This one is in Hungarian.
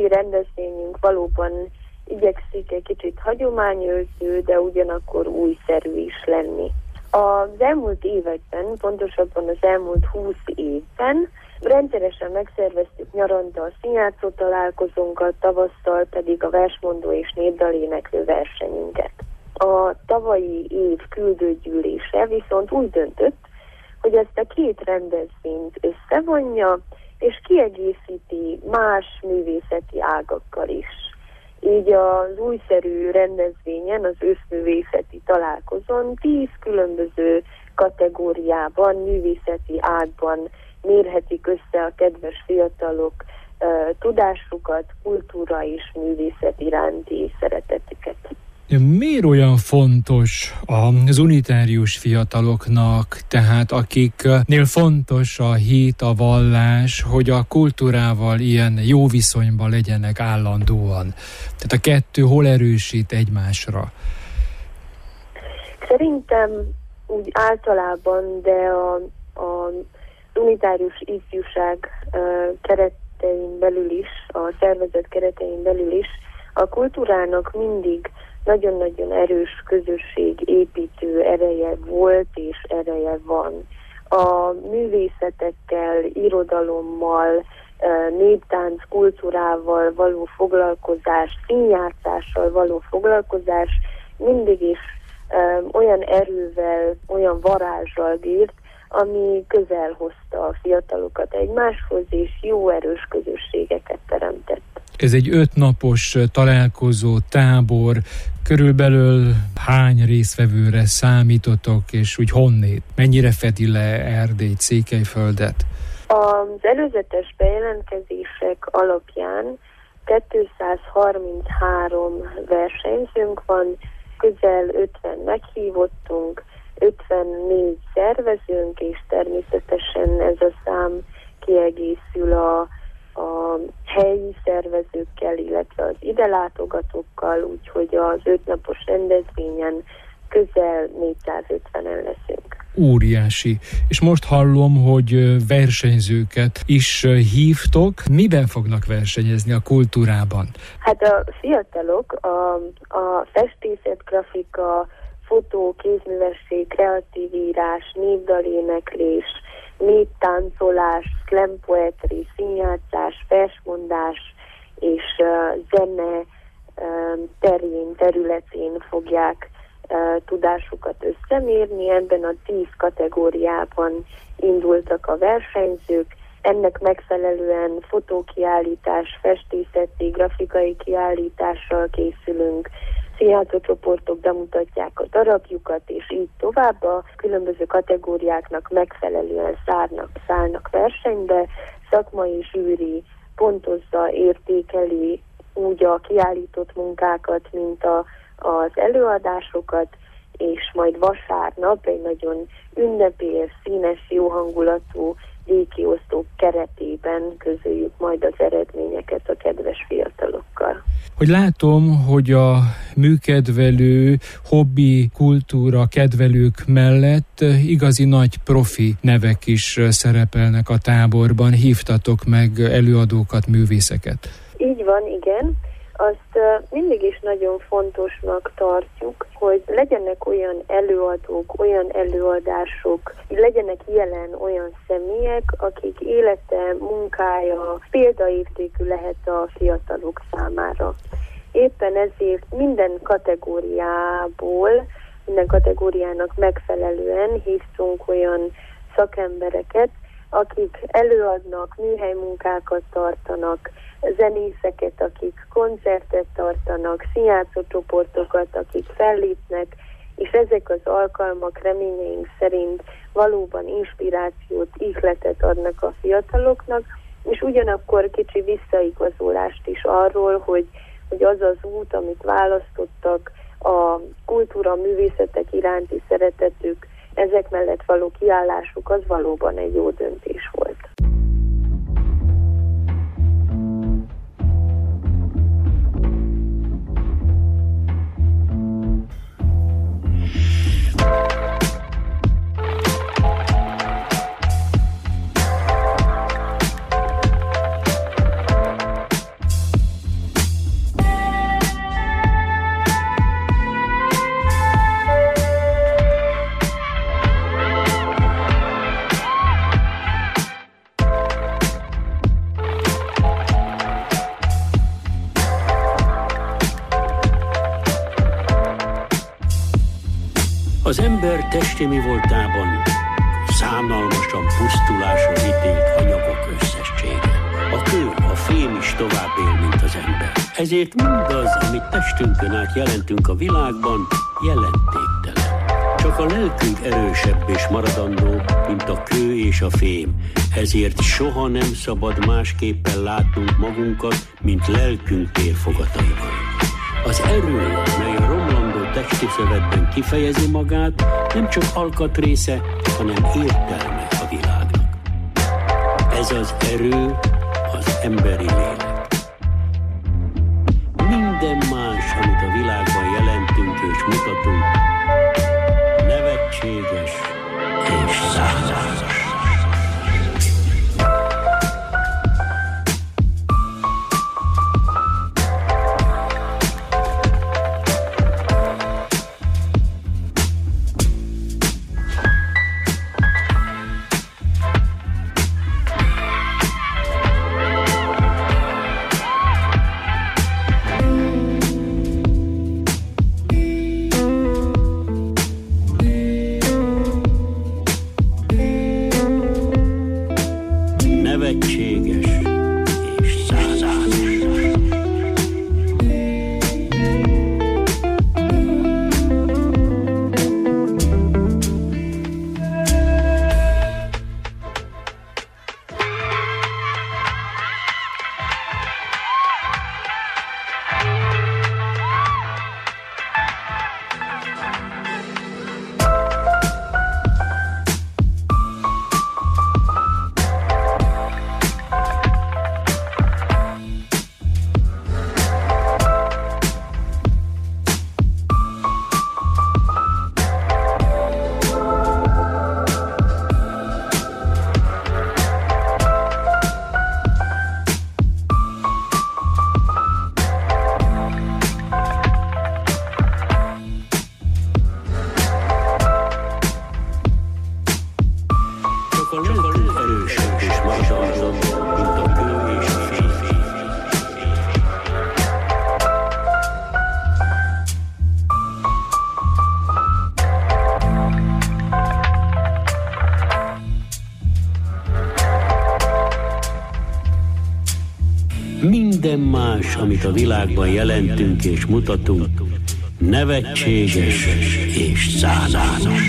idei rendezvényünk valóban igyekszik egy kicsit hagyományőrző, de ugyanakkor újszerű is lenni. Az elmúlt években, pontosabban az elmúlt 20 évben rendszeresen megszerveztük nyaranta a színjátszó találkozónkat, tavasszal pedig a versmondó és népdaléneklő versenyünket. A tavalyi év küldőgyűlése viszont úgy döntött, hogy ezt a két rendezvényt összevonja, és kiegészíti más művészeti ágakkal is. Így az újszerű rendezvényen, az őszművészeti találkozón 10 különböző kategóriában, művészeti ágban mérhetik össze a kedves fiatalok tudásukat, kultúra és művészet iránti szeretetüket. Miért olyan fontos az unitárius fiataloknak, tehát akiknél fontos a hit, a vallás, hogy a kultúrával ilyen jó viszonyban legyenek állandóan? Tehát a kettő hol erősít egymásra? Szerintem úgy általában, de az unitárius ifjúság keretein belül is, a szervezet keretein belül is, a kultúrának mindig nagyon-nagyon erős közösségépítő ereje volt és ereje van. A művészetekkel, irodalommal, néptánc kultúrával való foglalkozás, színjátszással való foglalkozás mindig is olyan erővel, olyan varázssal bírt, ami közel hozta a fiatalokat egymáshoz, és jó erős közösségeket teremtett. Ez egy 5 napos találkozó, tábor, körülbelül hány résztvevőre számítotok, és úgy honnét? Mennyire fedi le Erdélyt, Székelyföldet? Az előzetes bejelentkezések alapján 233 versenyzőnk van, közel 50 meghívottunk, 54 szervezőnk, és természetesen ez a szám kiegészül a helyi szervezőkkel, illetve az ide látogatókkal, úgyhogy az 5 napos rendezvényen közel 450-en leszünk. Óriási. És most hallom, hogy versenyzőket is hívtok. Miben fognak versenyezni a kultúrában? Hát a fiatalok a festészet, grafika, fotó, kézművesség, kreatív írás, népdaléneklés, néptáncolás, slam poetry, színjátszás, versmondás és zene területén fogják tudásukat összemérni. Ebben a 10 kategóriában indultak a versenyzők. Ennek megfelelően fotókiállítás, festészeti, grafikai kiállítással készülünk, színjátszó csoportok bemutatják a darabjukat, és így tovább a különböző kategóriáknak megfelelően szállnak versenybe, szakmai zsűri pontozza, értékeli úgy a kiállított munkákat, mint az előadásokat, és majd vasárnap egy nagyon ünnepélyes, színes, jó hangulatú díjkiosztók keretében közöljük majd az eredményeket a kedves fiatalokkal. Hogy látom, hogy a műkedvelő, hobbi, kultúra kedvelők mellett igazi nagy profi nevek is szerepelnek a táborban. Hívtatok meg előadókat, művészeket. Így van, igen. Azt mindig is nagyon fontosnak tartjuk, hogy legyenek olyan előadók, olyan előadások, legyenek jelen olyan személyek, akik élete, munkája példaértékű lehet a fiatalok számára. Éppen ezért minden kategóriának megfelelően hívtunk olyan szakembereket, akik előadnak, műhelymunkákat tartanak, zenészeket, akik koncertet tartanak, színjátszó csoportokat, akik fellépnek, és ezek az alkalmak reményeink szerint valóban inspirációt, ihletet adnak a fiataloknak, és ugyanakkor kicsi visszaigazolást is arról, hogy az az út, amit választottak, a kultúra, a művészetek iránti szeretetük, ezek mellett való kiállásuk, az valóban egy jó döntés volt. Az ember testi mi voltában szánalmasan pusztulásra ítélt anyagok összessége. A kő, a fém is tovább él, mint az ember. Ezért mindaz, amit testünkön át jelentünk a világban, jelentéktelen. Csak a lelkünk erősebb és maradandó, mint a kő és a fém. Ezért soha nem szabad másképpen látnunk magunkat, mint lelkünk térfogataival. Az erő, mely a romlandó testi szövetben kifejezi magát, nem csak alkatrésze, hanem értelme a világnak. Ez az erő az emberi lélek. Minden más, amit a világban jelentünk és mutatunk, nevetséges és szánalmas. Minden más, amit a világban jelentünk és mutatunk, nevetséges és szánalmas.